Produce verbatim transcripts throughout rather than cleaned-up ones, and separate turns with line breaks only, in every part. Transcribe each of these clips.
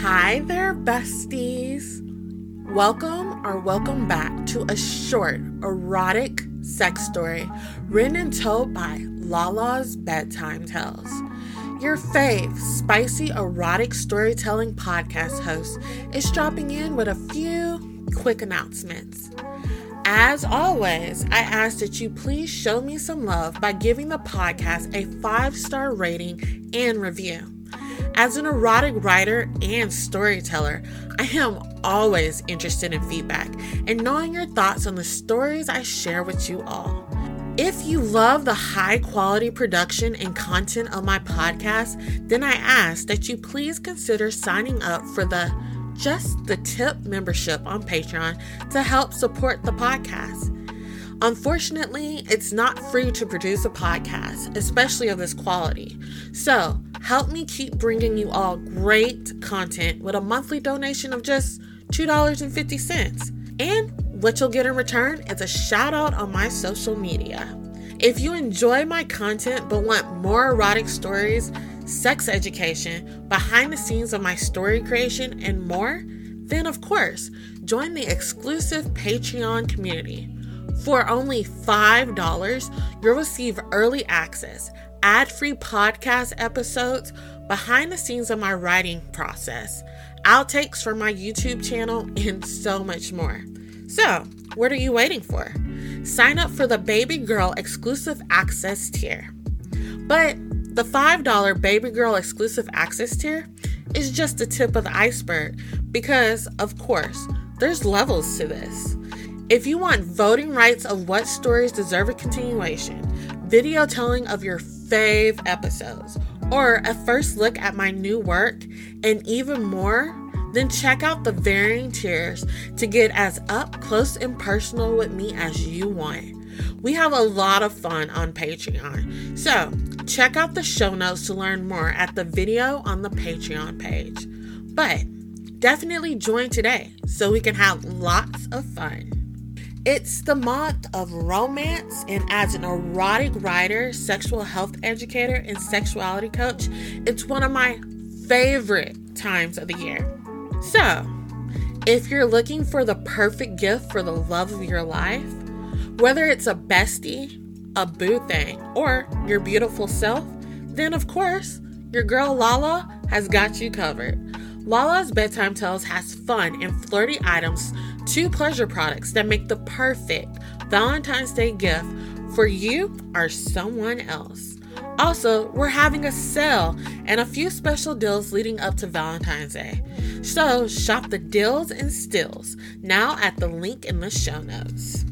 Hi there, besties. Welcome or welcome back to a short, erotic sex story written and told by Lala's Bedtime Tales. Your fave, spicy, erotic storytelling podcast host is dropping in with a few quick announcements. As always, I ask that you please show me some love by giving the podcast a five-star rating and review. As an erotic writer and storyteller, I am always interested in feedback and knowing your thoughts on the stories I share with you all. If you love the high quality production and content of my podcast, then I ask that you please consider signing up for the Just the Tip membership on Patreon to help support the podcast. Unfortunately, it's not free to produce a podcast, especially of this quality. So, help me keep bringing you all great content with a monthly donation of just two dollars and fifty cents. And what you'll get in return is a shout out on my social media. If you enjoy my content but want more erotic stories, sex education, behind the scenes of my story creation, and more, then of course, join the exclusive Patreon community. For only five dollars, you'll receive early access, ad-free podcast episodes, behind the scenes of my writing process, outtakes from my YouTube channel, and so much more. So, what are you waiting for? Sign up for the Baby Girl exclusive access tier. But the five dollars Baby Girl exclusive access tier is just the tip of the iceberg because, of course, there's levels to this. If you want voting rights of what stories deserve a continuation, video telling of your fave episodes, or a first look at my new work, and even more, then check out the varying tiers to get as up close and personal with me as you want. We have a lot of fun on Patreon, so check out the show notes to learn more at the video on the Patreon page. But definitely join today so we can have lots of fun. It's the month of romance, and as an erotic writer, sexual health educator, and sexuality coach, it's one of my favorite times of the year. So, if you're looking for the perfect gift for the love of your life, whether it's a bestie, a boo thing, or your beautiful self, then of course, your girl Lala has got you covered. Lala's Bedtime Tales has fun and flirty items, two pleasure products that make the perfect Valentine's Day gift for you or someone else. Also, we're having a sale and a few special deals leading up to Valentine's Day. So, shop the deals and stills now at the link in the show notes.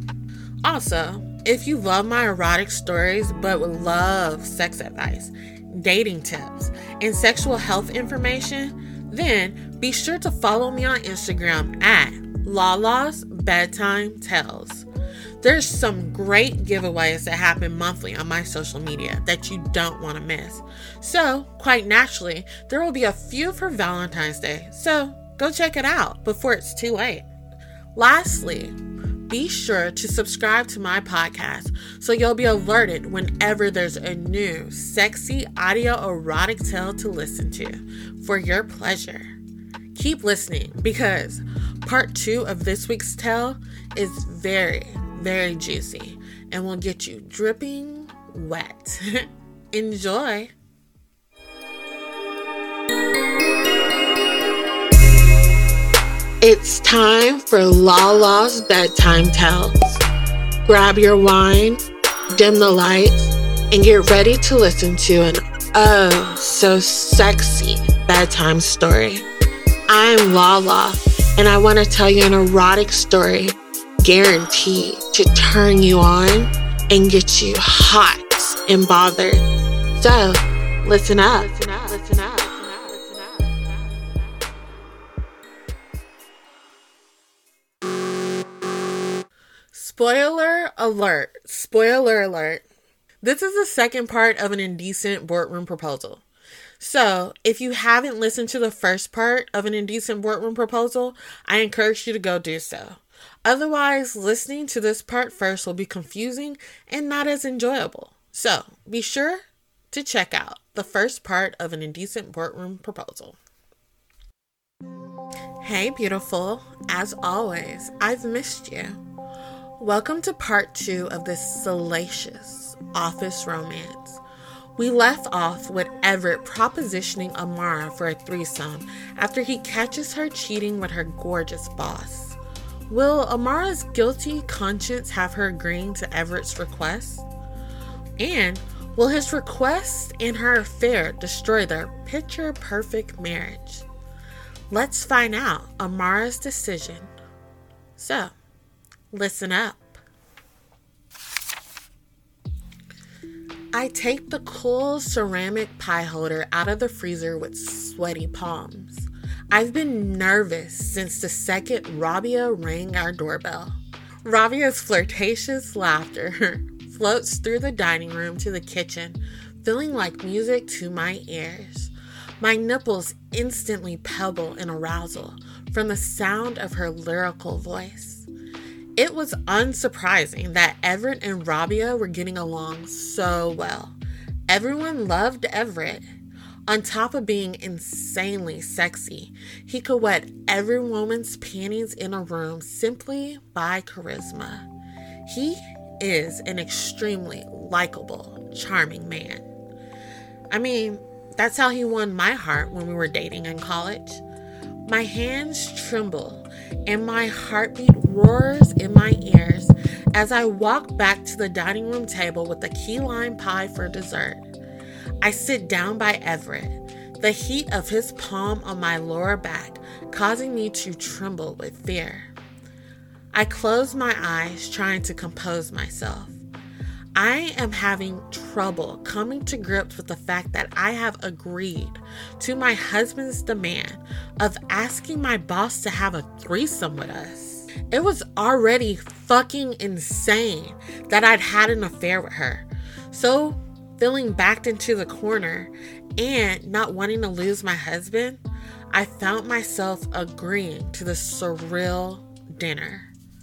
Also, if you love my erotic stories but would love sex advice, dating tips, and sexual health information, then be sure to follow me on Instagram at Lala's Bedtime Tales. There's some great giveaways that happen monthly on my social media that you don't want to miss. So, quite naturally, there will be a few for Valentine's Day. So, go check it out before it's too late. Lastly, be sure to subscribe to my podcast so you'll be alerted whenever there's a new sexy audio erotic tale to listen to for your pleasure. Keep listening because part two of this week's tale is very, very juicy and will get you dripping wet. Enjoy! It's time for Lala's Bedtime Tales. Grab your wine, dim the lights, and get ready to listen to an oh so sexy bedtime story. I'm Lala, and I want to tell you an erotic story guaranteed to turn you on and get you hot and bothered. So, listen up. Listen up. Listen up. Spoiler alert. Spoiler alert. This is the second part of an indecent boardroom proposal. So, if you haven't listened to the first part of an indecent boardroom proposal, I encourage you to go do so. Otherwise, listening to this part first will be confusing and not as enjoyable. So, be sure to check out the first part of an indecent boardroom proposal. Hey, beautiful. As always, I've missed you. Welcome to part two of this salacious office romance. We left off with Everett propositioning Amara for a threesome after he catches her cheating with her gorgeous boss. Will Amara's guilty conscience have her agreeing to Everett's request? And will his request and her affair destroy their picture-perfect marriage? Let's find out Amara's decision. So, listen up. I take the cool ceramic pie holder out of the freezer with sweaty palms. I've been nervous since the second Rabia rang our doorbell. Rabia's flirtatious laughter floats through the dining room to the kitchen, feeling like music to my ears. My nipples instantly pebble in arousal from the sound of her lyrical voice. It was unsurprising that Everett and Rabia were getting along so well. Everyone loved Everett. On top of being insanely sexy, he could wet every woman's panties in a room simply by charisma. He is an extremely likable, charming man. I mean, that's how he won my heart when we were dating in college. My hands tremble and my heartbeat roars in my ears as I walk back to the dining room table with the key lime pie for dessert. I sit down by Everett, the heat of his palm on my lower back causing me to tremble with fear. I close my eyes, trying to compose myself. I am having trouble coming to grips with the fact that I have agreed to my husband's demand of asking my boss to have a threesome with us. It was already fucking insane that I'd had an affair with her. So, feeling backed into the corner and not wanting to lose my husband, I found myself agreeing to the surreal dinner.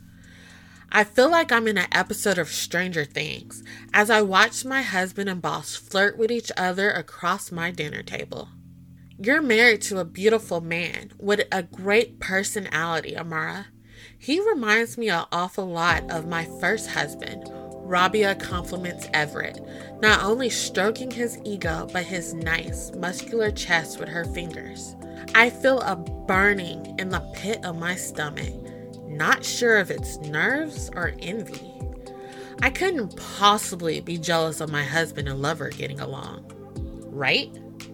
I feel like I'm in an episode of Stranger Things as I watch my husband and boss flirt with each other across my dinner table. You're married to a beautiful man with a great personality, Amara. He reminds me an awful lot of my first husband. Rabia compliments Everett, not only stroking his ego, but his nice, muscular chest with her fingers. I feel a burning in the pit of my stomach. Not sure if it's nerves or envy. I couldn't possibly be jealous of my husband and lover getting along, right?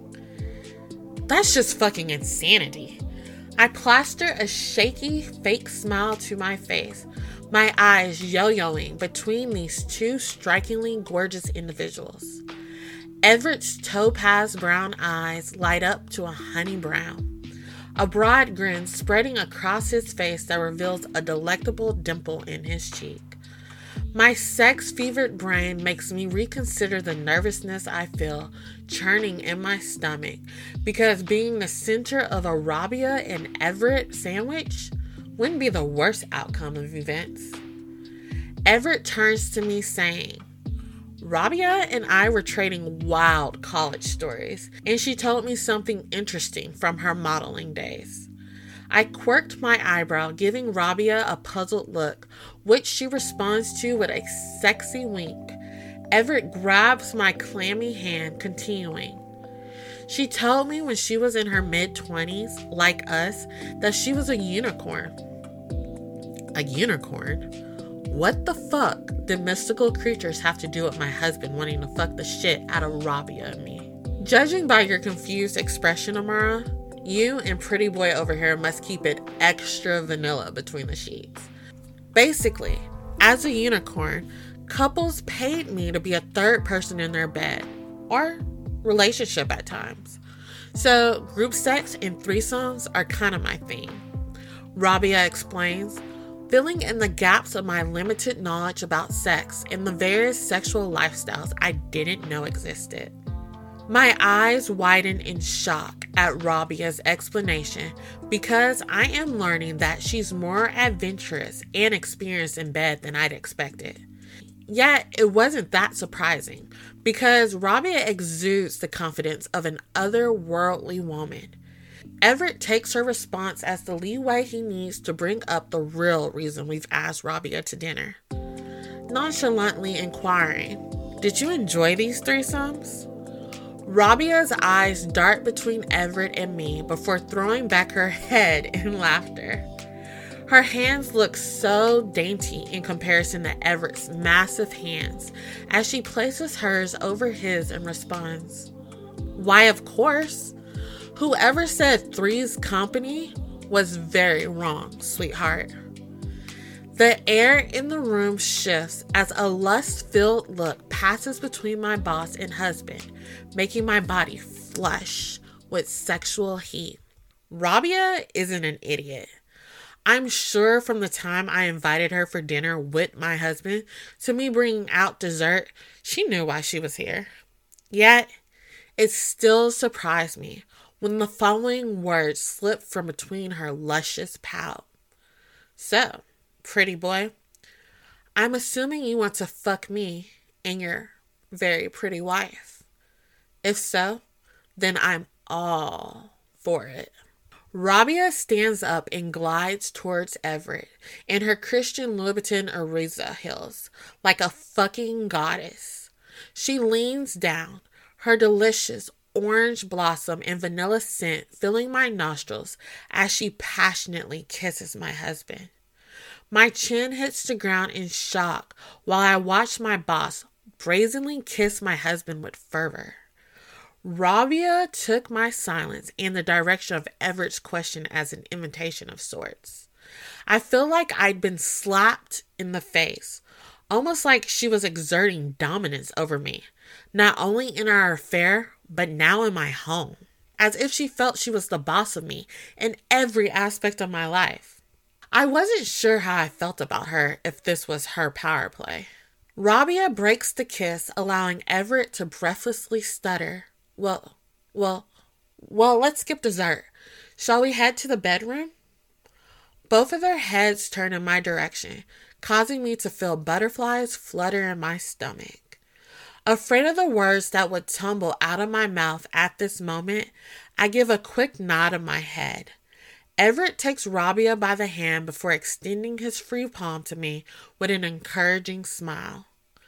That's just fucking insanity. I plaster a shaky, fake smile to my face, my eyes yo-yoing between these two strikingly gorgeous individuals. Everett's topaz brown eyes light up to a honey brown. A broad grin spreading across his face that reveals a delectable dimple in his cheek. My sex-fevered brain makes me reconsider the nervousness I feel churning in my stomach because being the center of a Rabia and Everett sandwich wouldn't be the worst outcome of events. Everett turns to me saying, Rabia and I were trading wild college stories, and she told me something interesting from her modeling days. I quirked my eyebrow, giving Rabia a puzzled look, which she responds to with a sexy wink. Everett grabs my clammy hand, continuing. She told me when she was in her mid-twenties, like us, that she was a unicorn. A unicorn? What the fuck did mystical creatures have to do with my husband wanting to fuck the shit out of Rabia and me? Judging by your confused expression, Amara, you and pretty boy over here must keep it extra vanilla between the sheets. Basically, as a unicorn, couples paid me to be a third person in their bed, or relationship at times. So group sex and threesomes are kind of my thing. Rabia explains, filling in the gaps of my limited knowledge about sex and the various sexual lifestyles I didn't know existed. My eyes widen in shock at Rabia's explanation because I am learning that she's more adventurous and experienced in bed than I'd expected. Yet, it wasn't that surprising because Rabia exudes the confidence of an otherworldly woman. Everett takes her response as the leeway he needs to bring up the real reason we've asked Rabia to dinner. Nonchalantly inquiring, "Did you enjoy these threesomes?" Rabia's eyes dart between Everett and me before throwing back her head in laughter. Her hands look so dainty in comparison to Everett's massive hands as she places hers over his and responds, "Why, of course. Whoever said three's company was very wrong, sweetheart." The air in the room shifts as a lust-filled look passes between my boss and husband, making my body flush with sexual heat. Rabia isn't an idiot. I'm sure from the time I invited her for dinner with my husband to me bringing out dessert, she knew why she was here. Yet, it still surprised me when the following words slipped from between her luscious pout. "So, pretty boy, I'm assuming you want to fuck me and your very pretty wife. If so, then I'm all for it." Rabia stands up and glides towards Everett in her Christian Louboutin Ariza heels like a fucking goddess. She leans down, her delicious orange blossom and vanilla scent filling my nostrils as she passionately kisses my husband. My chin hits the ground in shock while I watch my boss brazenly kiss my husband with fervor. Rabia took my silence and the direction of Everett's question as an invitation of sorts. I feel like I'd been slapped in the face, almost like she was exerting dominance over me, not only in our affair, but now in my home, as if she felt she was the boss of me in every aspect of my life. I wasn't sure how I felt about her if this was her power play. Rabia breaks the kiss, allowing Everett to breathlessly stutter. Well, well, well, let's skip dessert. Shall we head to the bedroom? Both of their heads turn in my direction, causing me to feel butterflies flutter in my stomach. Afraid of the words that would tumble out of my mouth at this moment, I give a quick nod of my head. Everett takes Rabia by the hand before extending his free palm to me with an encouraging smile.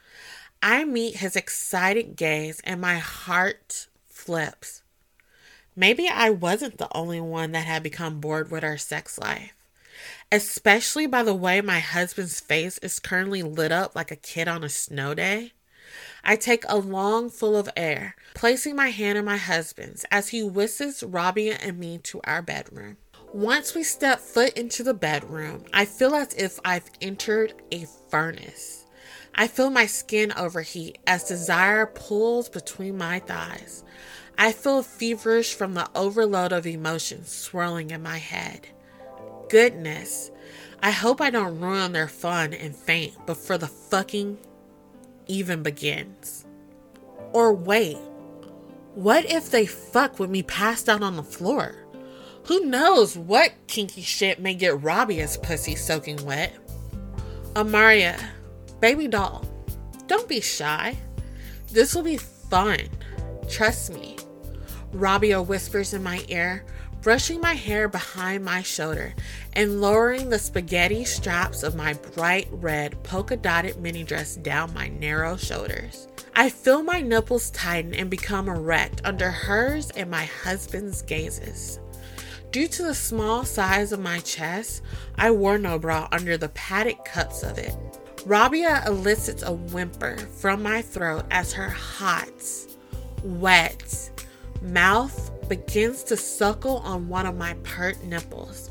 I meet his excited gaze and my heart flips. Maybe I wasn't the only one that had become bored with our sex life, especially by the way my husband's face is currently lit up like a kid on a snow day. I take a long full of air, placing my hand in my husband's as he whisks Rabia and me to our bedroom. Once we step foot into the bedroom, I feel as if I've entered a furnace. I feel my skin overheat as desire pulls between my thighs. I feel feverish from the overload of emotions swirling in my head. Goodness, I hope I don't ruin their fun and faint before the fucking even begins. Or wait, what if they fuck with me passed out on the floor? Who knows what kinky shit may get Rabia's pussy soaking wet? Amaria, baby doll, don't be shy. This will be fun. Trust me. Rabia whispers in my ear, brushing my hair behind my shoulder and lowering the spaghetti straps of my bright red polka-dotted mini dress down my narrow shoulders. I feel my nipples tighten and become erect under hers and my husband's gazes. Due to the small size of my chest, I wore no bra under the padded cups of it. Rabia elicits a whimper from my throat as her hot, wet mouth begins to suckle on one of my pert nipples.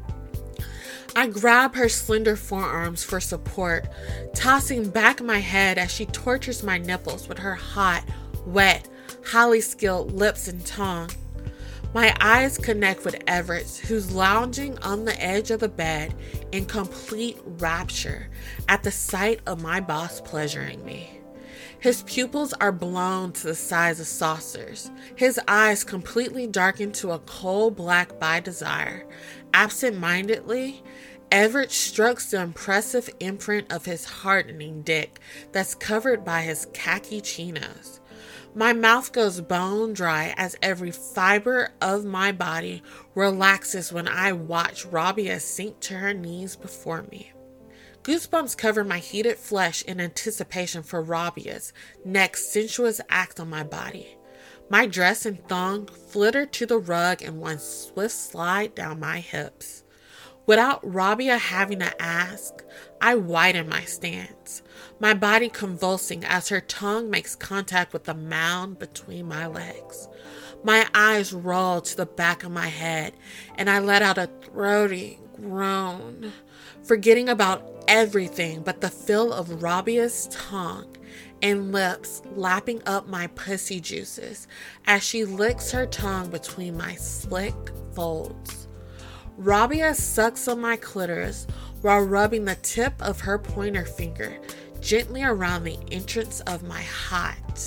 I grab her slender forearms for support, tossing back my head as she tortures my nipples with her hot, wet, highly skilled lips and tongue. My eyes connect with Everett, who's lounging on the edge of the bed in complete rapture at the sight of my boss pleasuring me. His pupils are blown to the size of saucers, his eyes completely darkened to a coal black by desire. Absent-mindedly, Everett strokes the impressive imprint of his hardening dick that's covered by his khaki chinos. My mouth goes bone dry as every fiber of my body relaxes when I watch Rabia sink to her knees before me. Goosebumps cover my heated flesh in anticipation for Rabia's next sensuous act on my body. My dress and thong flitter to the rug in one swift slide down my hips. Without Rabia having to ask, I widen my stance, my body convulsing as her tongue makes contact with the mound between my legs. My eyes roll to the back of my head, and I let out a throaty groan, forgetting about everything but the feel of Rabia's tongue and lips lapping up my pussy juices as she licks her tongue between my slick folds. Rabia sucks on my clitoris while rubbing the tip of her pointer finger gently around the entrance of my hot,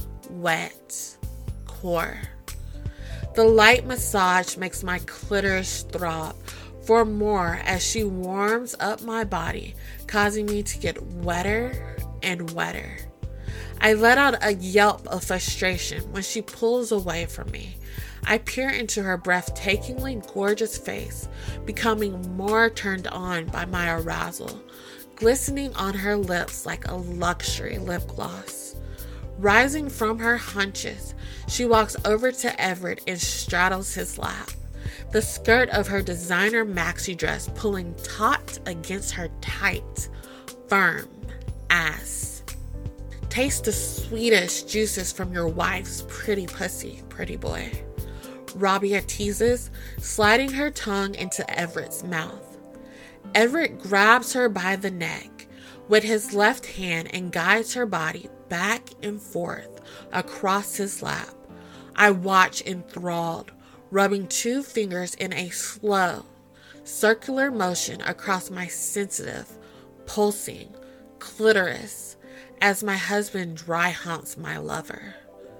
wet core. The light massage makes my clitoris throb for more as she warms up my body, causing me to get wetter and wetter. I let out a yelp of frustration when she pulls away from me. I peer into her breathtakingly gorgeous face, becoming more turned on by my arousal, glistening on her lips like a luxury lip gloss. Rising from her hunches, she walks over to Everett and straddles his lap, the skirt of her designer maxi dress pulling taut against her tight, firm ass. Taste the sweetest juices from your wife's pretty pussy, pretty boy. Rabia teases, sliding her tongue into Everett's mouth. Everett grabs her by the neck with his left hand and guides her body back and forth across his lap. I watch enthralled, rubbing two fingers in a slow, circular motion across my sensitive, pulsing clitoris as my husband dry humps my lover.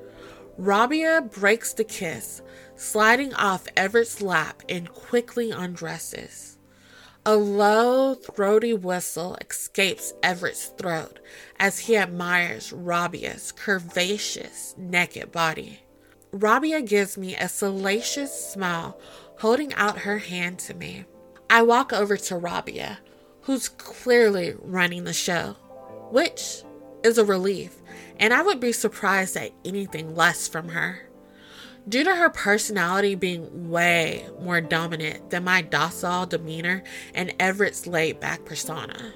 Rabia breaks the kiss, sliding off Everett's lap and quickly undresses. A low, throaty whistle escapes Everett's throat as he admires Rabia's curvaceous, naked body. Rabia gives me a salacious smile, holding out her hand to me. I walk over to Rabia, who's clearly running the show, which is a relief, and I would be surprised at anything less from her. Due to her personality being way more dominant than my docile demeanor and Everett's laid-back persona.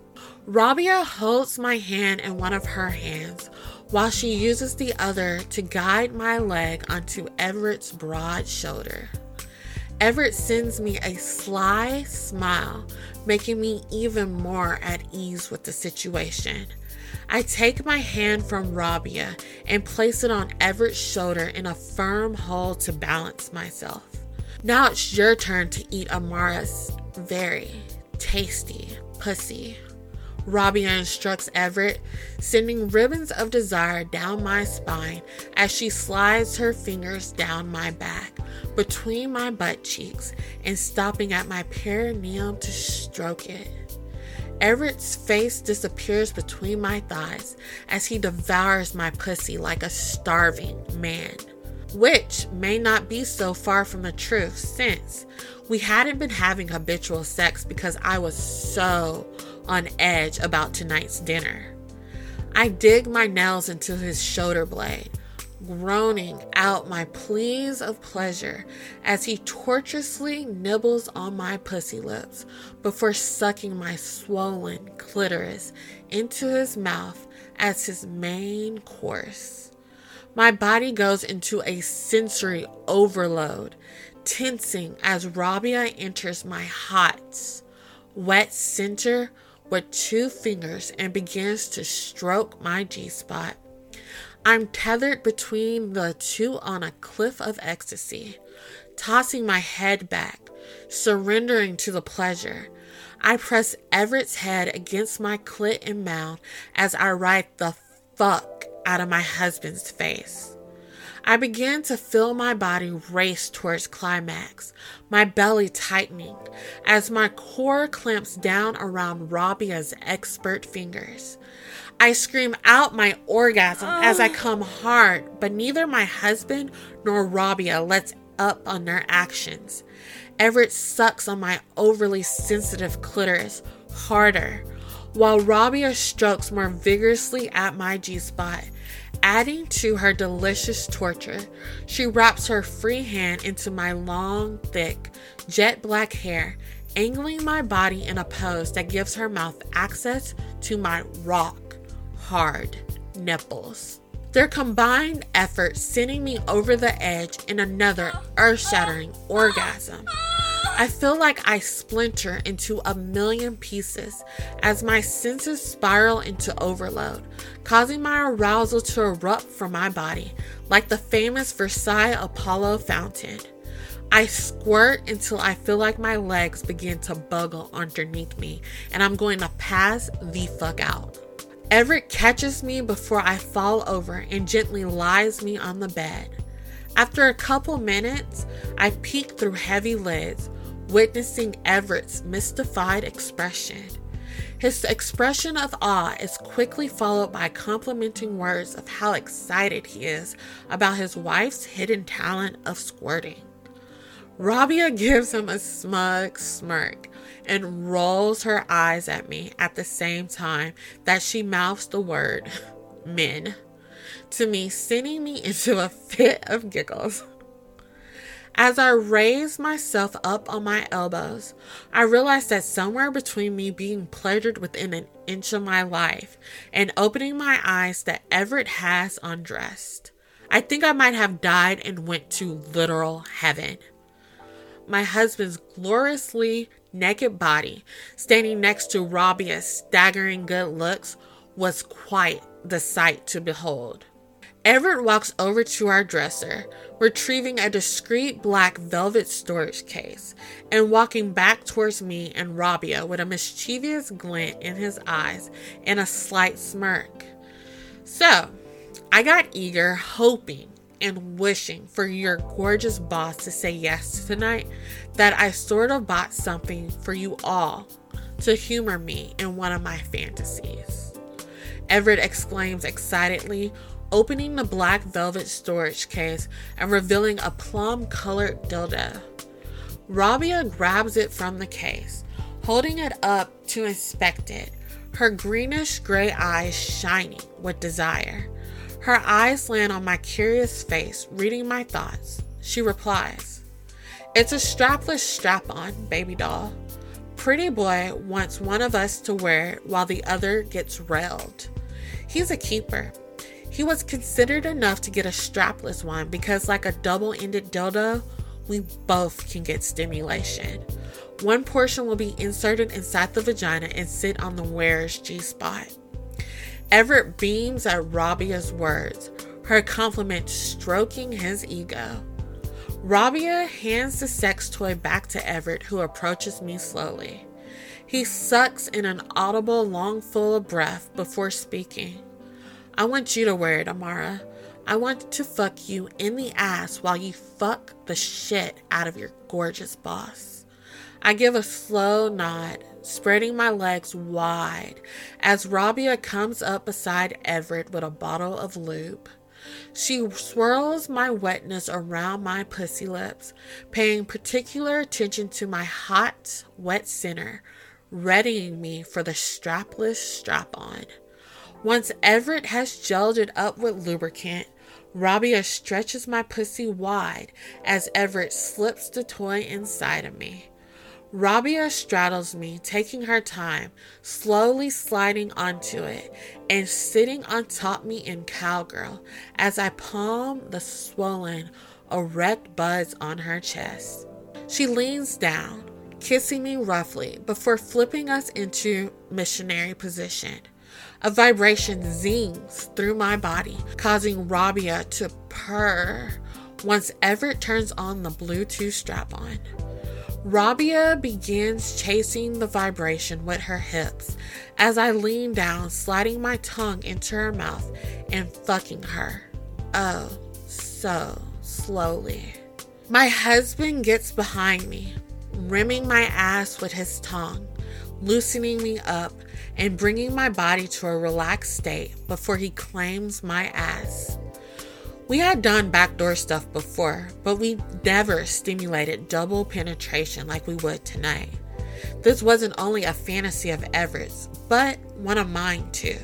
Rabia holds my hand in one of her hands while she uses the other to guide my leg onto Everett's broad shoulder. Everett sends me a sly smile, making me even more at ease with the situation. I take my hand from Rabia and place it on Everett's shoulder in a firm hold to balance myself. Now it's your turn to eat Amara's very tasty pussy. Rabia instructs Everett, sending ribbons of desire down my spine as she slides her fingers down my back, between my butt cheeks, and stopping at my perineum to stroke it. Everett's face disappears between my thighs as he devours my pussy like a starving man, which may not be so far from the truth since we hadn't been having habitual sex because I was so on edge about tonight's dinner. I dig my nails into his shoulder blade, groaning out my pleas of pleasure as he tortuously nibbles on my pussy lips before sucking my swollen clitoris into his mouth as his main course. My body goes into a sensory overload, tensing as Rabia enters my hot, wet center with two fingers and begins to stroke my G-spot. I'm tethered between the two on a cliff of ecstasy, tossing my head back, surrendering to the pleasure. I press Everett's head against my clit and mouth as I ride the fuck out of my husband's face. I began to feel my body race towards climax, my belly tightening as my core clamps down around Rabia's expert fingers. I scream out my orgasm as I come hard, but neither my husband nor Rabia lets up on their actions. Everett sucks on my overly sensitive clitoris harder, while Rabia strokes more vigorously at my G-spot. Adding to her delicious torture, she wraps her free hand into my long, thick, jet black hair, angling my body in a pose that gives her mouth access to my rock hard nipples. Their combined efforts sending me over the edge in another earth-shattering orgasm. I feel like I splinter into a million pieces as my senses spiral into overload, causing my arousal to erupt from my body like the famous Versailles Apollo fountain. I squirt until I feel like my legs begin to buggle underneath me and I'm going to pass the fuck out. Everett catches me before I fall over and gently lies me on the bed. After a couple minutes, I peek through heavy lids, witnessing Everett's mystified expression. His expression of awe is quickly followed by complimenting words of how excited he is about his wife's hidden talent of squirting. Rabia gives him a smug smirk and rolls her eyes at me at the same time that she mouths the word men to me, sending me into a fit of giggles. As I raise myself up on my elbows, I realize that somewhere between me being pleasured within an inch of my life and opening my eyes that Everett has undressed, I think I might have died and went to literal heaven. My husband's gloriously naked body standing next to Rabia's staggering good looks was quite the sight to behold. Everett walks over to our dresser, retrieving a discreet black velvet storage case, and walking back towards me and Rabia with a mischievous glint in his eyes and a slight smirk. So, I got eager, hoping and wishing for your gorgeous boss to say yes tonight, that I sort of bought something for you all to humor me in one of my fantasies. Everett exclaims excitedly, opening the black velvet storage case and revealing a plum-colored dildo. Rabia grabs it from the case, holding it up to inspect it, her greenish-gray eyes shining with desire. Her eyes land on my curious face, reading my thoughts. She replies, "It's a strapless strap-on, baby doll. Pretty boy wants one of us to wear it while the other gets railed. He's a keeper. He was considered enough to get a strapless one because, like a double-ended dildo, we both can get stimulation. One portion will be inserted inside the vagina and sit on the wearer's G-spot." Everett beams at Rabia's words, her compliment stroking his ego. Rabia hands the sex toy back to Everett, who approaches me slowly. He sucks in an audible lungful of breath before speaking. "I want you to wear it, Amara. I want to fuck you in the ass while you fuck the shit out of your gorgeous boss." I give a slow nod, spreading my legs wide as Rabia comes up beside Everett with a bottle of lube. She swirls my wetness around my pussy lips, paying particular attention to my hot, wet center, readying me for the strapless strap-on. Once Everett has gelled it up with lubricant, Rabia stretches my pussy wide as Everett slips the toy inside of me. Rabia straddles me, taking her time, slowly sliding onto it and sitting on top me in cowgirl as I palm the swollen, erect buds on her chest. She leans down, kissing me roughly before flipping us into missionary position. A vibration zings through my body, causing Rabia to purr once Everett turns on the Bluetooth strap-on. Rabia begins chasing the vibration with her hips as I lean down, sliding my tongue into her mouth and fucking her. Oh, so slowly. My husband gets behind me, rimming my ass with his tongue, loosening me up and bringing my body to a relaxed state before he claims my ass. We had done backdoor stuff before, but we never stimulated double penetration like we would tonight. This wasn't only a fantasy of Everett's, but one of mine too.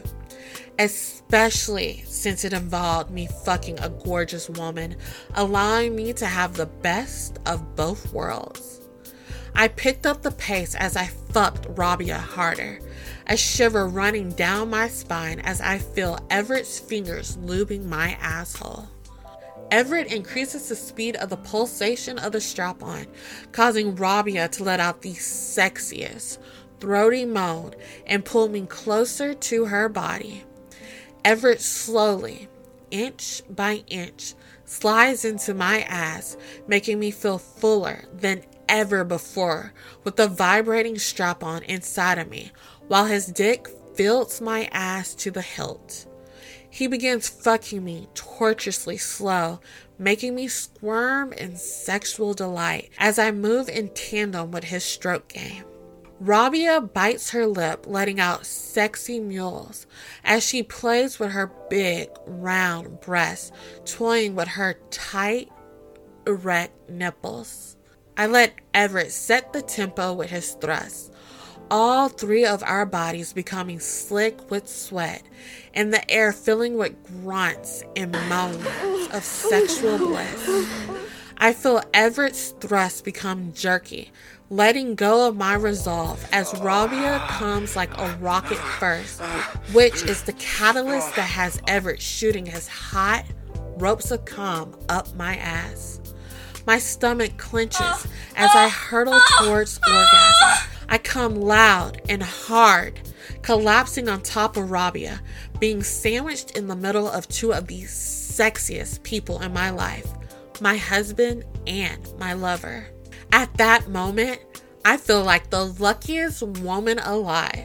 Especially since it involved me fucking a gorgeous woman, allowing me to have the best of both worlds. I picked up the pace as I fucked Rabia harder, a shiver running down my spine as I feel Everett's fingers lubing my asshole. Everett increases the speed of the pulsation of the strap-on, causing Rabia to let out the sexiest, throaty moan and pull me closer to her body. Everett slowly, inch by inch, slides into my ass, making me feel fuller than ever before with the vibrating strap-on inside of me, while his dick fills my ass to the hilt. He begins fucking me tortuously slow, making me squirm in sexual delight as I move in tandem with his stroke game. Rabia bites her lip, letting out sexy mewls as she plays with her big, round breasts, toying with her tight, erect nipples. I let Everett set the tempo with his thrusts, all three of our bodies becoming slick with sweat, and the air filling with grunts and moans of sexual bliss. I feel Everett's thrusts become jerky, letting go of my resolve as Rabia comes like a rocket first, which is the catalyst that has Everett shooting his hot ropes of cum up my ass. My stomach clenches as I hurtle towards orgasm. I come loud and hard, collapsing on top of Rabia, being sandwiched in the middle of two of the sexiest people in my life, my husband and my lover. At that moment, I feel like the luckiest woman alive.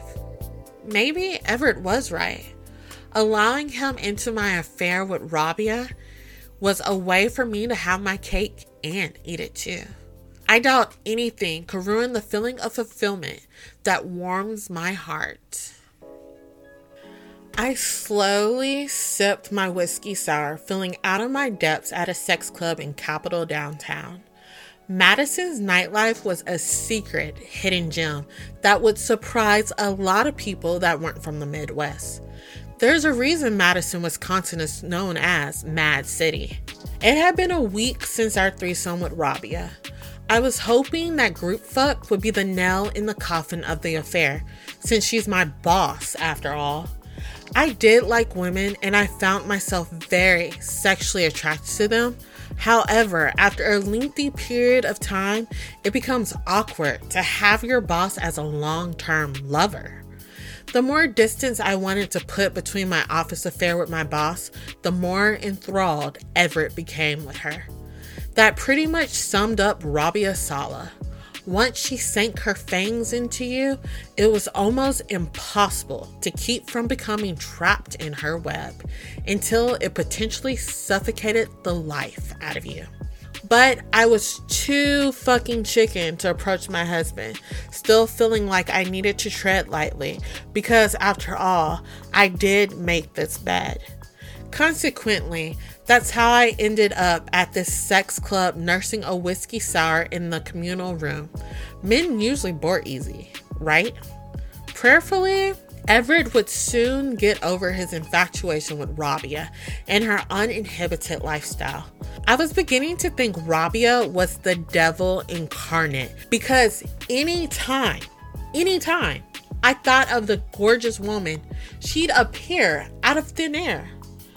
Maybe Everett was right. Allowing him into my affair with Rabia was a way for me to have my cake and eat it too. I doubt anything could ruin the feeling of fulfillment that warms my heart. I slowly sipped my whiskey sour, feeling out of my depths at a sex club in Capital downtown. Madison's nightlife was a secret hidden gem that would surprise a lot of people that weren't from the Midwest. There's a reason Madison, Wisconsin is known as Mad City. It had been a week since our threesome with Rabia. I was hoping that group fuck would be the nail in the coffin of the affair, since she's my boss after all. I did like women and I found myself very sexually attracted to them. However, after a lengthy period of time, it becomes awkward to have your boss as a long-term lover. The more distance I wanted to put between my office affair with my boss, the more enthralled Everett became with her. That pretty much summed up Rabia Saleh. Once she sank her fangs into you, it was almost impossible to keep from becoming trapped in her web until it potentially suffocated the life out of you. But I was too fucking chicken to approach my husband, still feeling like I needed to tread lightly because after all, I did make this bed. Consequently, that's how I ended up at this sex club nursing a whiskey sour in the communal room. Men usually bore easy, right? Prayerfully, Everett would soon get over his infatuation with Rabia and her uninhibited lifestyle. I was beginning to think Rabia was the devil incarnate because anytime, anytime I thought of the gorgeous woman, she'd appear out of thin air.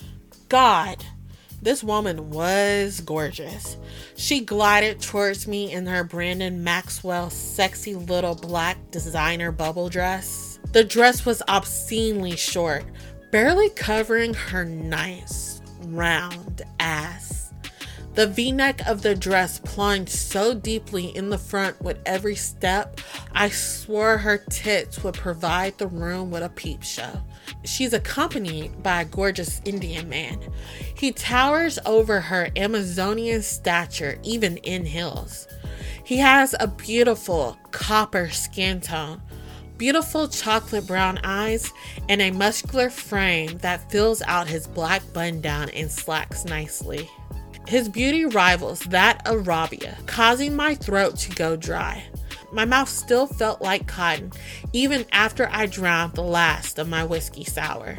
God, this woman was gorgeous. She glided towards me in her Brandon Maxwell sexy little black designer bubble dress. The dress was obscenely short, barely covering her nice, round ass. The V-neck of the dress plunged so deeply in the front with every step, I swore her tits would provide the room with a peep show. she's accompanied by a gorgeous Indian man. He towers over her Amazonian stature, even in heels. He has a beautiful copper skin tone, beautiful chocolate brown eyes, and a muscular frame that fills out his black button-down and slacks nicely. His beauty rivals that of Rabia, causing my throat to go dry. My mouth still felt like cotton, even after I drowned the last of my whiskey sour.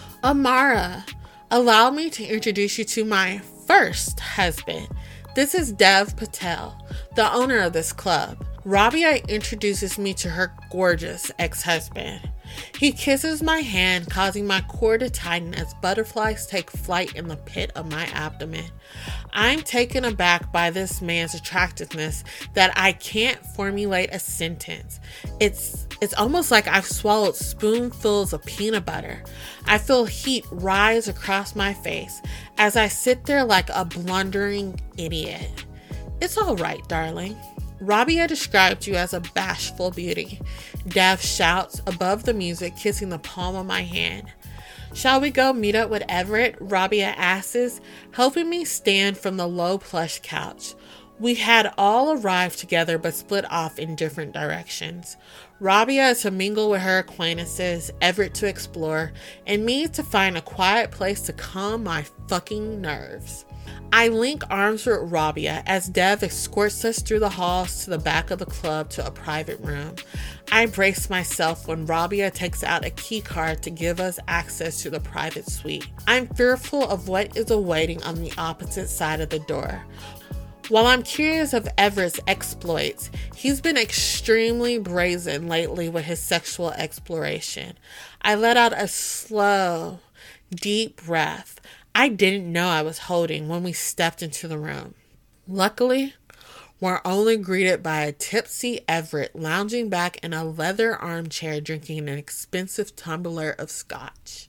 Amara, allow me to introduce you to my first husband. This is Dev Patel, the owner of this club. Rabia introduces me to her gorgeous ex-husband. He kisses my hand, causing my core to tighten as butterflies take flight in the pit of my abdomen. I'm taken aback by this man's attractiveness that I can't formulate a sentence. It's it's almost like I've swallowed spoonfuls of peanut butter. I feel heat rise across my face as I sit there like a blundering idiot. It's all right, darling. Rabia described you as a bashful beauty. Dev shouts above the music, kissing the palm of my hand. Shall we go meet up with Everett? Rabia asks, helping me stand from the low plush couch. We had all arrived together but split off in different directions. Rabia to mingle with her acquaintances, Everett to explore, and me to find a quiet place to calm my fucking nerves. I link arms with Rabia as Dev escorts us through the halls to the back of the club to a private room. I brace myself when Rabia takes out a key card to give us access to the private suite. I'm fearful of what is awaiting on the opposite side of the door. While I'm curious of Everett's exploits, he's been extremely brazen lately with his sexual exploration. I let out a slow, deep breath I didn't know I was holding when we stepped into the room. Luckily, we're only greeted by a tipsy Everett lounging back in a leather armchair drinking an expensive tumbler of scotch.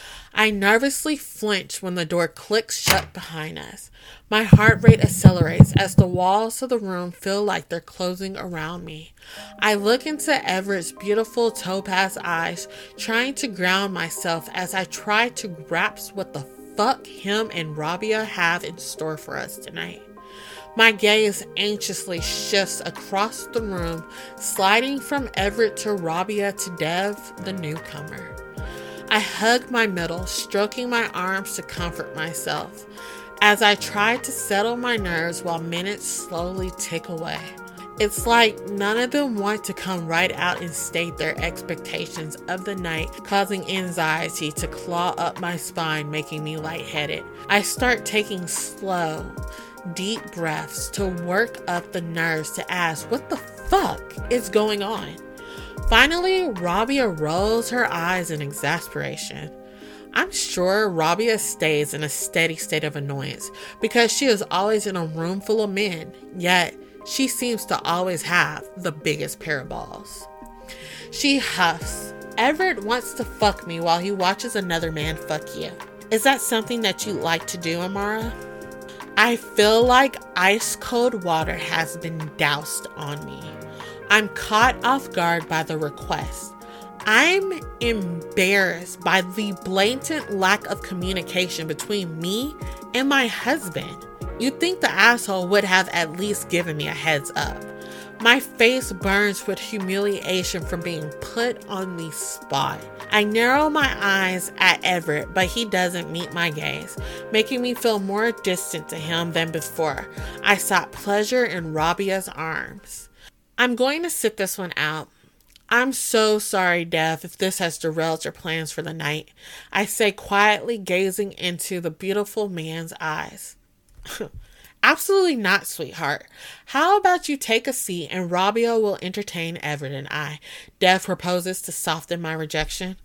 I nervously flinch when the door clicks shut behind us. My heart rate accelerates as the walls of the room feel like they're closing around me. I look into Everett's beautiful topaz eyes, trying to ground myself as I try to grasp what the fuck him and Rabia have in store for us tonight. My gaze anxiously shifts across the room, sliding from Everett to Rabia to Dev, the newcomer. I hug my middle, stroking my arms to comfort myself, as I try to settle my nerves while minutes slowly tick away. It's like none of them want to come right out and state their expectations of the night, causing anxiety to claw up my spine, making me lightheaded. I start taking slow, deep breaths to work up the nerves to ask what the fuck is going on. Finally, Rabia rolls her eyes in exasperation. I'm sure Rabia stays in a steady state of annoyance because she is always in a room full of men, yet she seems to always have the biggest pair of balls. She huffs. Everett wants to fuck me while he watches another man fuck you. Is that something that you like to do, Amara? I feel like ice cold water has been doused on me. I'm caught off guard by the request. I'm embarrassed by the blatant lack of communication between me and my husband. You'd think the asshole would have at least given me a heads up. My face burns with humiliation from being put on the spot. I narrow my eyes at Everett, but he doesn't meet my gaze, making me feel more distant to him than before. I sought pleasure in Rabia's arms. I'm going to sit this one out. I'm so sorry, Dev, if this has derailed your plans for the night, I say quietly, gazing into the beautiful man's eyes. Absolutely not, sweetheart. How about you take a seat and Rabia will entertain Everett and I? Dev proposes to soften my rejection.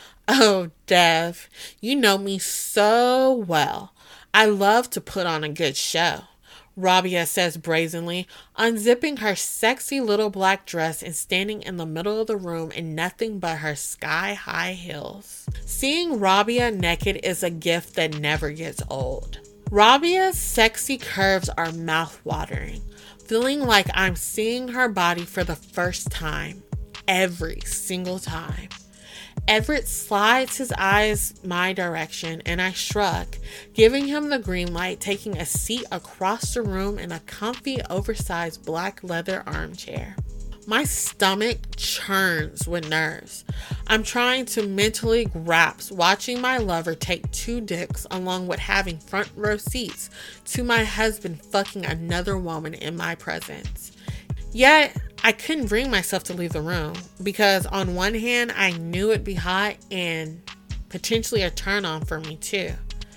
Oh, Dev, you know me so well. I love to put on a good show, Rabia says brazenly, unzipping her sexy little black dress and standing in the middle of the room in nothing but her sky-high heels. Seeing Rabia naked is a gift that never gets old. Rabia's sexy curves are mouth-watering, feeling like I'm seeing her body for the first time, every single time. Everett slides his eyes my direction and I shrug, giving him the green light, taking a seat across the room in a comfy, oversized black leather armchair. My stomach churns with nerves. I'm trying to mentally grasp watching my lover take two dicks along with having front row seats to my husband fucking another woman in my presence. Yet, I couldn't bring myself to leave the room because on one hand, I knew it'd be hot and potentially a turn on for me too.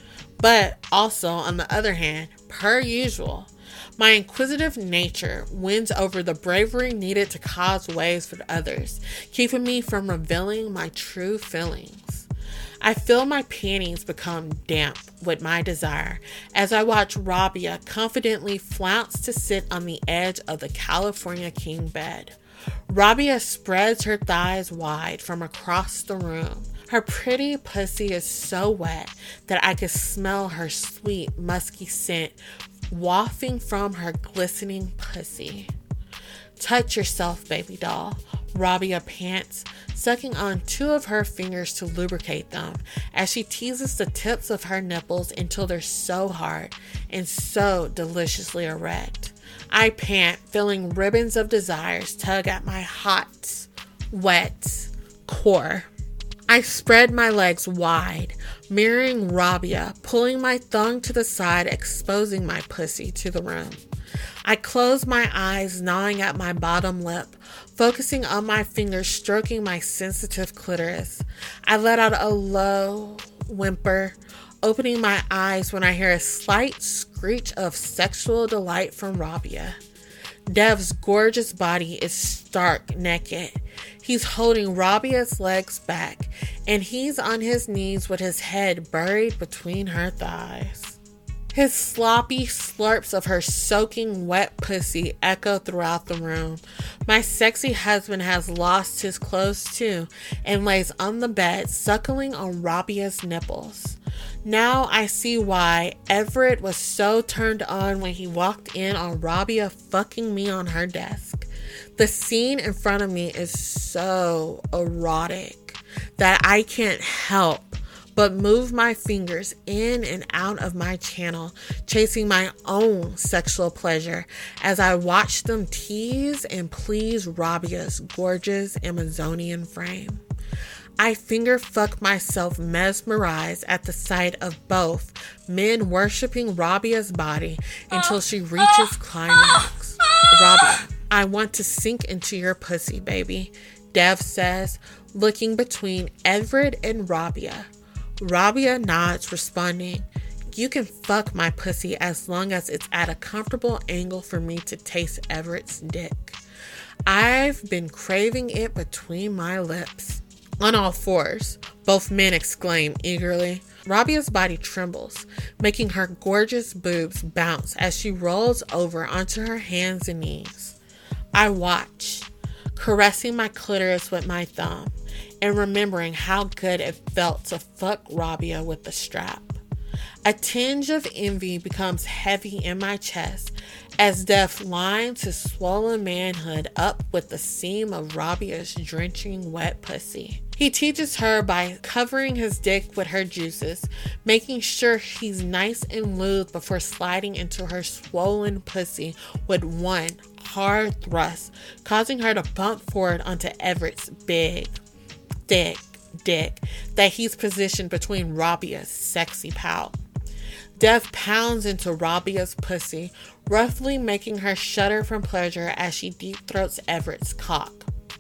But also, on the other hand, per usual, my inquisitive nature wins over the bravery needed to cause waves for others, keeping me from revealing my true feelings. I feel my panties become damp with my desire as I watch Rabia confidently flounce to sit on the edge of the California king bed. Rabia spreads her thighs wide from across the room. Her pretty pussy is so wet that I can smell her sweet, musky scent wafting from her glistening pussy. Touch yourself, baby doll, Rabia pants, sucking on two of her fingers to lubricate them as she teases the tips of her nipples until they're so hard and so deliciously erect. I pant, feeling ribbons of desires tug at my hot, wet core. I spread my legs wide, mirroring Rabia, pulling my thong to the side, exposing my pussy to the room. I close my eyes, gnawing at my bottom lip, focusing on my fingers stroking my sensitive clitoris. I let out a low whimper, opening my eyes when I hear a slight screech of sexual delight from Rabia. Dev's gorgeous body is stark naked. He's holding Rabia's legs back, and he's on his knees with his head buried between her thighs. His sloppy slurps of her soaking wet pussy echo throughout the room. My sexy husband has lost his clothes too and lays on the bed, suckling on Rabia's nipples. Now I see why Everett was so turned on when he walked in on Rabia fucking me on her desk. The scene in front of me is so erotic that I can't help but move my fingers in and out of my channel, chasing my own sexual pleasure as I watch them tease and please Rabia's gorgeous Amazonian frame. I finger fuck myself mesmerized at the sight of both men worshiping Rabia's body until she reaches climax. Rabia, I want to sink into your pussy, baby, Dev says, looking between Everett and Rabia. Rabia nods, responding, you can fuck my pussy as long as it's at a comfortable angle for me to taste Everett's dick. I've been craving it between my lips. On all fours, both men exclaim eagerly. Rabia's body trembles, making her gorgeous boobs bounce as she rolls over onto her hands and knees. I watch, caressing my clitoris with my thumb and remembering how good it felt to fuck Rabia with the strap. A tinge of envy becomes heavy in my chest as Dev lines his swollen manhood up with the seam of Rabia's drenching wet pussy. He teaches her by covering his dick with her juices, making sure he's nice and lubed before sliding into her swollen pussy with one hard thrust, causing her to bump forward onto Everett's big, thick dick that he's positioned between Rabia's sexy pout. Dev pounds into Rabia's pussy, roughly making her shudder from pleasure as she deep throats Everett's cock.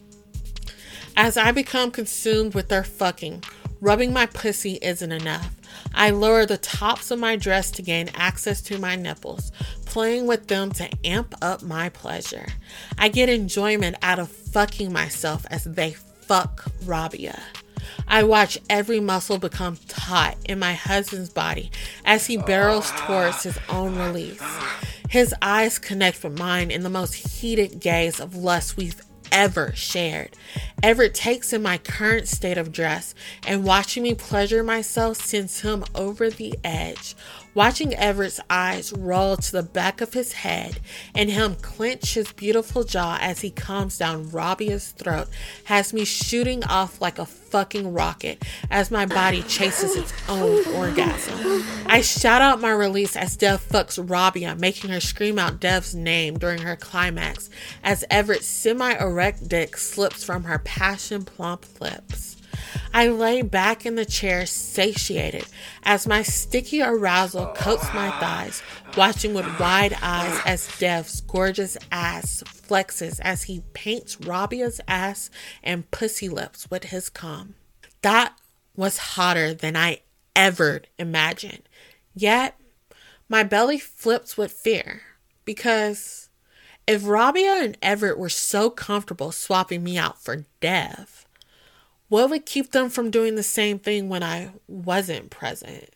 As I become consumed with their fucking, rubbing my pussy isn't enough. I lower the tops of my dress to gain access to my nipples, playing with them to amp up my pleasure. I get enjoyment out of fucking myself as they fuck Rabia. I watch every muscle become taut in my husband's body as he barrels towards his own release. His eyes connect with mine in the most heated gaze of lust we've ever shared. Everett takes in my current state of dress, and watching me pleasure myself sends him over the edge, Watching Everett's eyes roll to the back of his head and him clench his beautiful jaw as he comes down Rabia's throat has me shooting off like a fucking rocket as my body chases its own orgasm. I shout out my release as Dev fucks Rabia, making her scream out Dev's name during her climax as Everett's semi-erect dick slips from her passion-plump lips. I lay back in the chair satiated as my sticky arousal coats my thighs, watching with wide eyes as Dev's gorgeous ass flexes as he paints Rabia's ass and pussy lips with his cum. That was hotter than I ever imagined. Yet, my belly flips with fear because if Rabia and Everett were so comfortable swapping me out for Dev, what would keep them from doing the same thing when I wasn't present?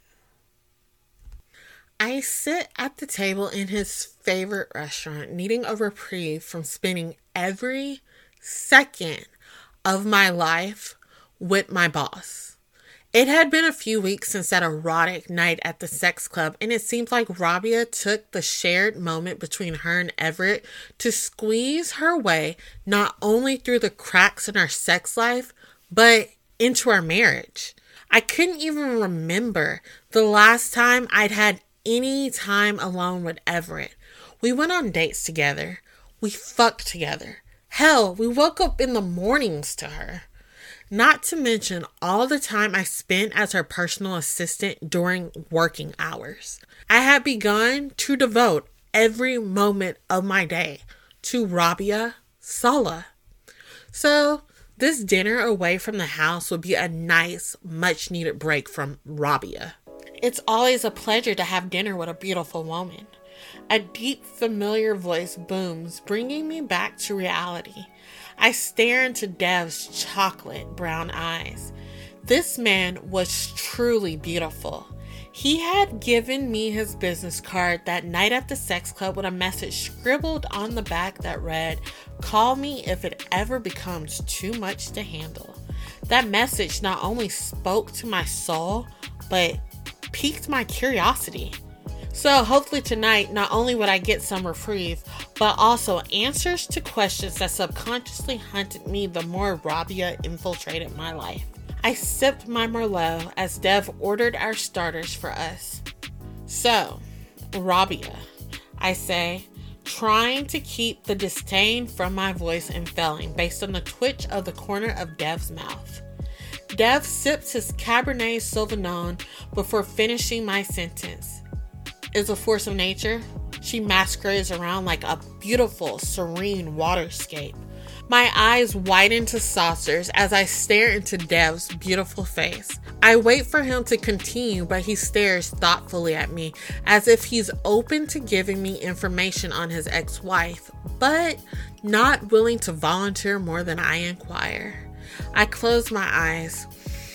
I sit at the table in his favorite restaurant, needing a reprieve from spending every second of my life with my boss. It had been a few weeks since that erotic night at the sex club, and it seems like Rabia took the shared moment between her and Everett to squeeze her way not only through the cracks in our sex life, but into our marriage. I couldn't even remember the last time I'd had any time alone with Everett. We went on dates together. We fucked together. Hell, we woke up in the mornings to her. Not to mention all the time I spent as her personal assistant during working hours. I had begun to devote every moment of my day to Rabia Saleh. So, this dinner away from the house would be a nice, much-needed break from Rabia. It's always a pleasure to have dinner with a beautiful woman. A deep, familiar voice booms, bringing me back to reality. I stare into Dev's chocolate brown eyes. This man was truly beautiful. He had given me his business card that night at the sex club with a message scribbled on the back that read, "Call me if it ever becomes too much to handle." That message not only spoke to my soul, but piqued my curiosity. So hopefully tonight, not only would I get some reprieve, but also answers to questions that subconsciously hunted me the more Rabia infiltrated my life. I sipped my Merlot as Dev ordered our starters for us. "So, Rabia," I say, trying to keep the disdain from my voice and failing based on the twitch of the corner of Dev's mouth. Dev sips his Cabernet Sauvignon before finishing my sentence. "Is a force of nature. She masquerades around like a beautiful, serene waterscape." My eyes widen to saucers as I stare into Dev's beautiful face. I wait for him to continue, but he stares thoughtfully at me as if he's open to giving me information on his ex-wife, but not willing to volunteer more than I inquire. I close my eyes,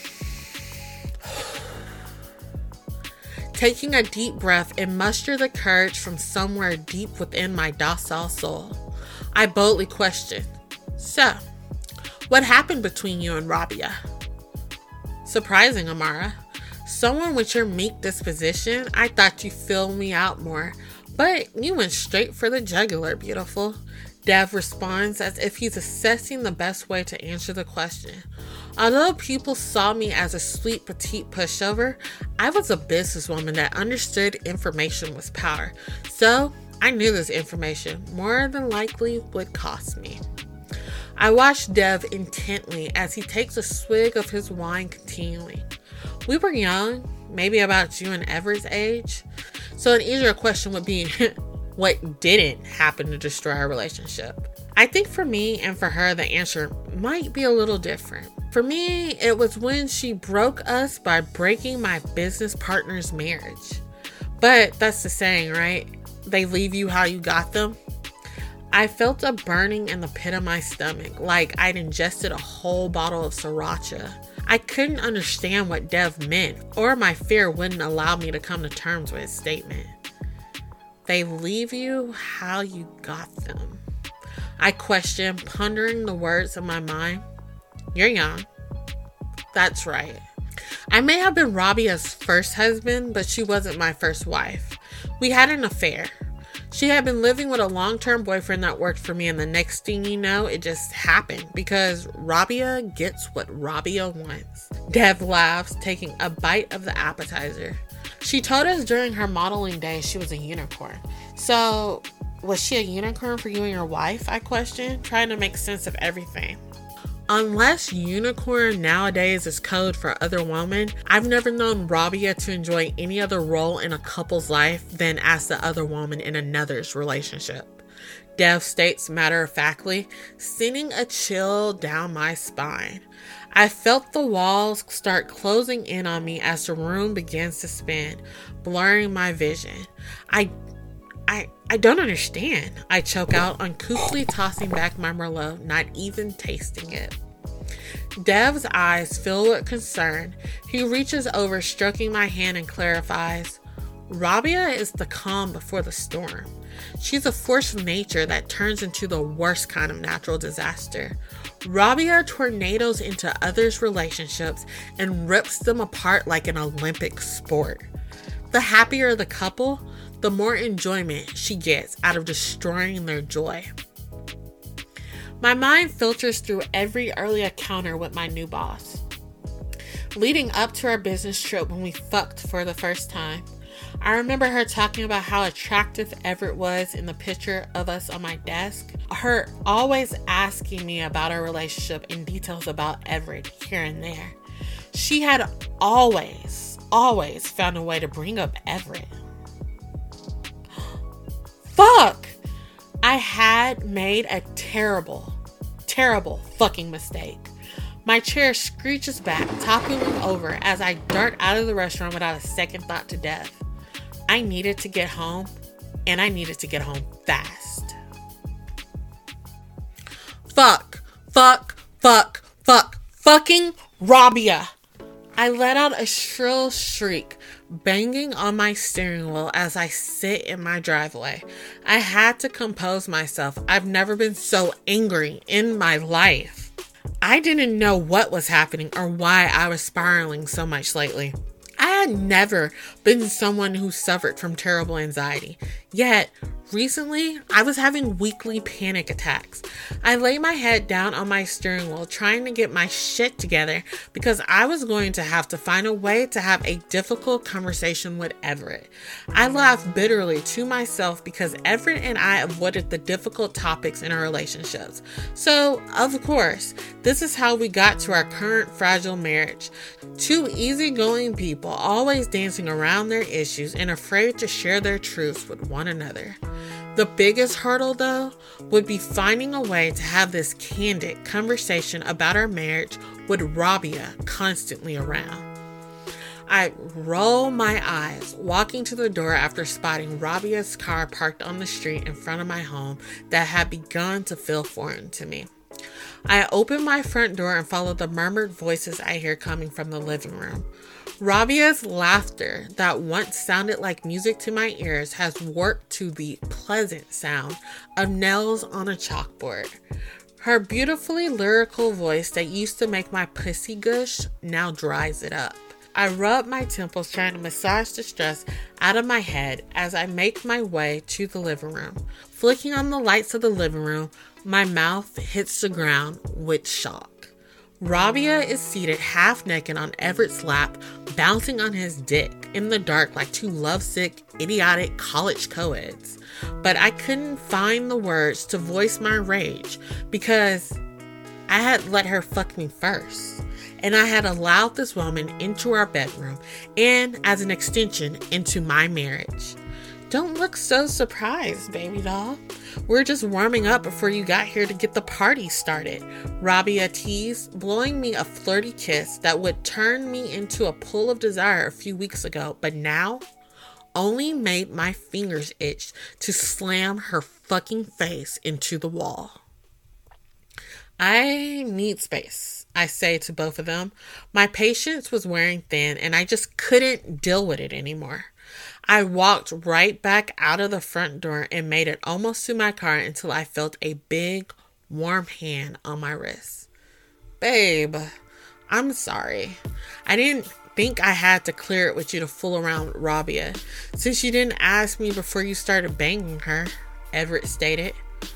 taking a deep breath and muster the courage from somewhere deep within my docile soul. I boldly question, "So, what happened between you and Rabia?" Surprising, Amara. Someone with your meek disposition, I thought you'd fill me out more, but you went straight for the jugular, beautiful. Dev responds as if he's assessing the best way to answer the question. Although people saw me as a sweet petite pushover, I was a businesswoman that understood information was power. So I knew this information more than likely would cost me. I watched Dev intently as he takes a swig of his wine continually. We were young, maybe about you and Everett's age. So an easier question would be, what didn't happen to destroy our relationship? I think for me and for her, the answer might be a little different. For me, it was when she broke us by breaking my business partner's marriage. But that's the saying, right? They leave you how you got them. I felt a burning in the pit of my stomach, like I'd ingested a whole bottle of sriracha. I couldn't understand what Dev meant, or my fear wouldn't allow me to come to terms with his statement. They leave you how you got them. I questioned, pondering the words in my mind. You're young. That's right. I may have been Rabia's first husband, but she wasn't my first wife. We had an affair. She had been living with a long-term boyfriend that worked for me, and the next thing you know, it just happened because Rabia gets what Rabia wants. Dev laughs, taking a bite of the appetizer. She told us during her modeling days she was a unicorn. So, was she a unicorn for you and your wife? I questioned, trying to make sense of everything. Unless unicorn nowadays is code for other woman, I've never known Rabia to enjoy any other role in a couple's life than as the other woman in another's relationship. Dev states matter-of-factly, sending a chill down my spine. I felt the walls start closing in on me as the room begins to spin, blurring my vision. I I I don't understand. I choke out, uncouthly tossing back my Merlot, not even tasting it. Dev's eyes fill with concern. He reaches over, stroking my hand, and clarifies, Rabia is the calm before the storm. She's a force of nature that turns into the worst kind of natural disaster. Rabia tornadoes into others' relationships and rips them apart like an Olympic sport. The happier the couple, the more enjoyment she gets out of destroying their joy. My mind filters through every early encounter with my new boss. Leading up to our business trip when we fucked for the first time, I remember her talking about how attractive Everett was in the picture of us on my desk. Her always asking me about our relationship and details about Everett here and there. She had always, always found a way to bring up Everett. Fuck! I had made a terrible, terrible fucking mistake. My chair screeches back, toppling over as I dart out of the restaurant without a second thought to death. I needed to get home, and I needed to get home fast. Fuck, fuck, fuck, fuck, fucking Rabia. I let out a shrill shriek, banging on my steering wheel as I sit in my driveway. I had to compose myself. I've never been so angry in my life. I didn't know what was happening or why I was spiraling so much lately. I had never been someone who suffered from terrible anxiety. Yet, recently, I was having weekly panic attacks. I lay my head down on my steering wheel, trying to get my shit together because I was going to have to find a way to have a difficult conversation with Everett. I laughed bitterly to myself because Everett and I avoided the difficult topics in our relationships. So, of course, this is how we got to our current fragile marriage. Two easygoing people always dancing around their issues and afraid to share their truths with one another. The biggest hurdle, though, would be finding a way to have this candid conversation about our marriage with Rabia constantly around. I roll my eyes, walking to the door after spotting Rabia's car parked on the street in front of my home that had begun to feel foreign to me. I open my front door and follow the murmured voices I hear coming from the living room. Rabia's laughter that once sounded like music to my ears has warped to the pleasant sound of nails on a chalkboard. Her beautifully lyrical voice that used to make my pussy gush now dries it up. I rub my temples, trying to massage the stress out of my head as I make my way to the living room. Flicking on the lights of the living room, my mouth hits the ground with shock. Rabia is seated half naked on Everett's lap, bouncing on his dick in the dark like two lovesick, idiotic college co-eds. But I couldn't find the words to voice my rage because I had let her fuck me first. And I had allowed this woman into our bedroom and, as an extension, into my marriage. Don't look so surprised, baby doll. We're just warming up before you got here to get the party started. Rabia teased, blowing me a flirty kiss that would turn me into a pool of desire a few weeks ago, but now only made my fingers itch to slam her fucking face into the wall. I need space, I say to both of them. My patience was wearing thin and I just couldn't deal with it anymore. I walked right back out of the front door and made it almost to my car until I felt a big, warm hand on my wrist. Babe, I'm sorry. I didn't think I had to clear it with you to fool around with Rabia, since you didn't ask me before you started banging her, Everett stated.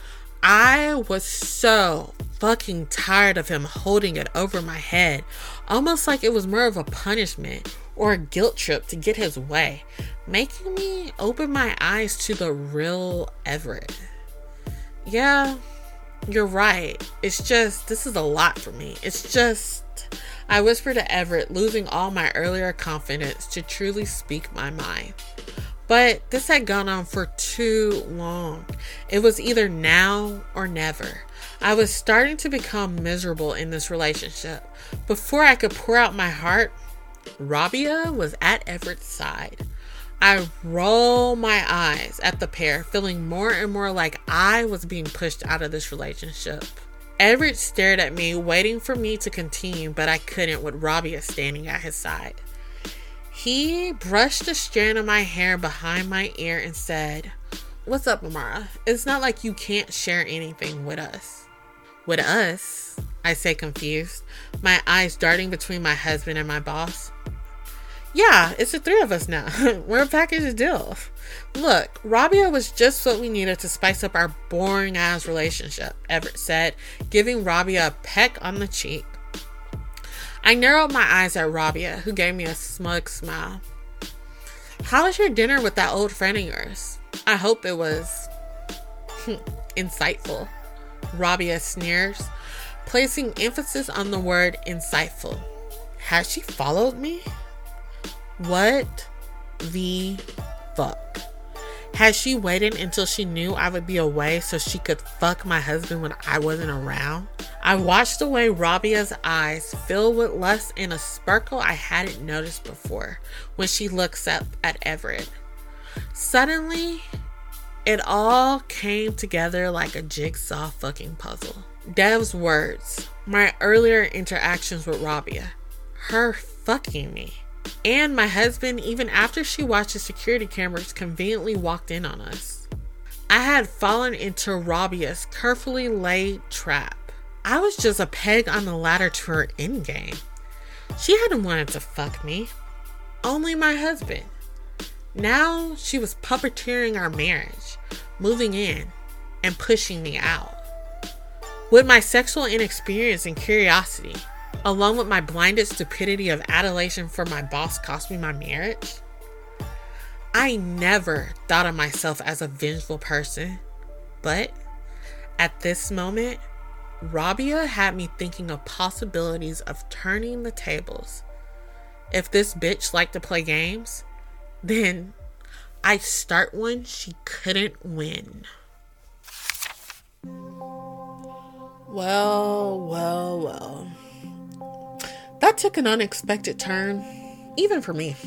I was so fucking tired of him holding it over my head, almost like it was more of a punishment or a guilt trip to get his way, making me open my eyes to the real Everett. Yeah, you're right. It's just, this is a lot for me. It's just, I whispered to Everett, losing all my earlier confidence to truly speak my mind. But this had gone on for too long. It was either now or never. I was starting to become miserable in this relationship. Before I could pour out my heart, Rabia was at Everett's side. I roll my eyes at the pair, feeling more and more like I was being pushed out of this relationship. Everett stared at me, waiting for me to continue, but I couldn't with Rabia standing at his side. He brushed a strand of my hair behind my ear and said, "What's up, Amara? It's not like you can't share anything with us." With us? I say confused, my eyes darting between my husband and my boss. Yeah, it's the three of us now. We're a package deal. Look, Rabia was just what we needed to spice up our boring ass relationship, Everett said, giving Rabia a peck on the cheek. I narrowed my eyes at Rabia, who gave me a smug smile. How was your dinner with that old friend of yours? I hope it was insightful. Rabia sneers, placing emphasis on the word insightful. Has she followed me? What the fuck? Had she waited until she knew I would be away so she could fuck my husband when I wasn't around? I watched the way Rabia's eyes filled with lust and a sparkle I hadn't noticed before when she looks up at Everett. Suddenly, it all came together like a jigsaw fucking puzzle. Dev's words, my earlier interactions with Rabia, her fucking me, and my husband even after she watched the security cameras conveniently walked in on us. I had fallen into Rabia's carefully laid trap. I was just a peg on the ladder to her endgame. She hadn't wanted to fuck me, only my husband. Now she was puppeteering our marriage, moving in, and pushing me out. With my sexual inexperience and curiosity, along with my blinded stupidity of adulation for my boss cost me my marriage, I never thought of myself as a vengeful person. But at this moment, Rabia had me thinking of possibilities of turning the tables. If this bitch liked to play games, then I'd start one she couldn't win. Well, well, well. That took an unexpected turn, even for me.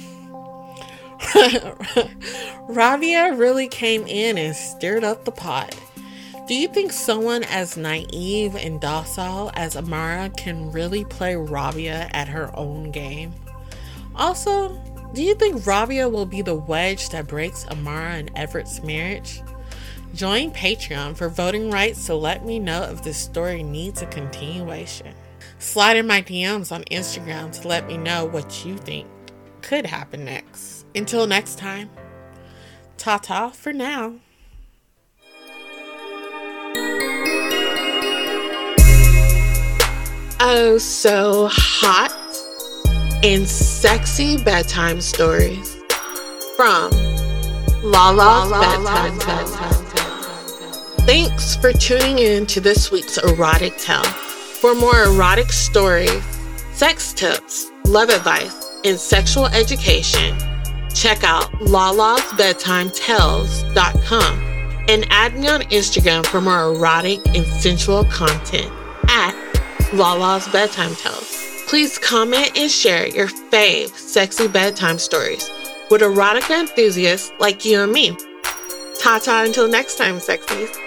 Rabia really came in and stirred up the pot. Do you think someone as naive and docile as Amara can really play Rabia at her own game? Also, do you think Rabia will be the wedge that breaks Amara and Everett's marriage? Join Patreon for voting rights to let me know if this story needs a continuation. Slide in my D Ms on Instagram to let me know what you think could happen next. Until next time, ta-ta for now. Oh, so hot and sexy bedtime stories from Lala's Bedtime Tales. Thanks for tuning in to this week's erotic tale. For more erotic stories, sex tips, love advice, and sexual education, check out lalas bedtime tales dot com and add me on Instagram for more erotic and sensual content at Lala's Bedtime Tales. Please comment and share your fave sexy bedtime stories with erotica enthusiasts like you and me. Ta-ta until next time, sexies.